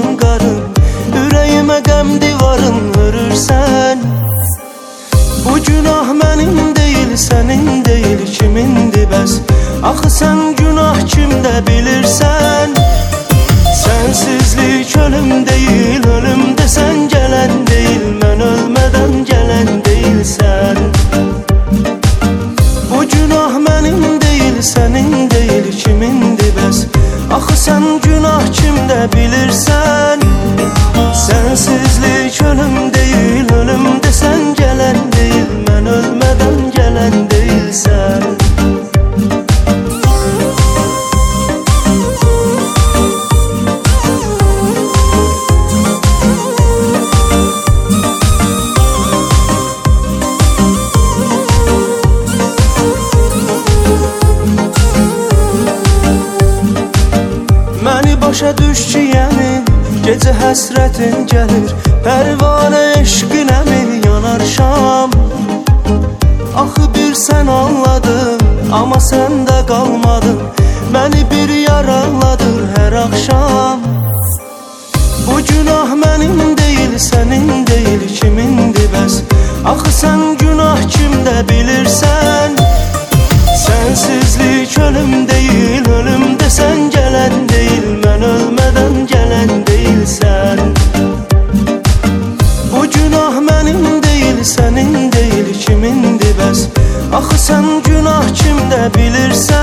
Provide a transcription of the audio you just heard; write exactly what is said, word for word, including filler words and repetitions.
başım qarım, ürəyimə qəm divarın hörürsən. Bu günah mənim deyil, sənin deyil, kimindir bəs? Axı sən günah kimdə bilirsən? Sensizlik ölüm değil, ölüm desen gelen değil, mən ölmədən gələn deyilsən. Bu günah mənim deyil, sənin deyil, kimindir bəs? Axı sən günah kimdə bilirsən? Sensizlik ölüm değil, ölüm desen gelen değil, mən ölmədən gələn deyilsən. Başa düş ki yəni, gecə həsrətin gəlir, pərvanə eşqinə mi yanar şam? Axı bir sən anladın, amma sən də qalmadın, məni bir yaraladır hər axşam. Bu günah mənim deyil, sənin deyil, kimindir bəs? Axı sən günah kimdə bilirsən? Sensizlik ölüm değil, ölüm desen gelen değil, mən ölmədən gələn deyilsən. Bu günah mənim deyil, sənin deyil, kimindir bəs? Axı sən günah kimdə bilirsən?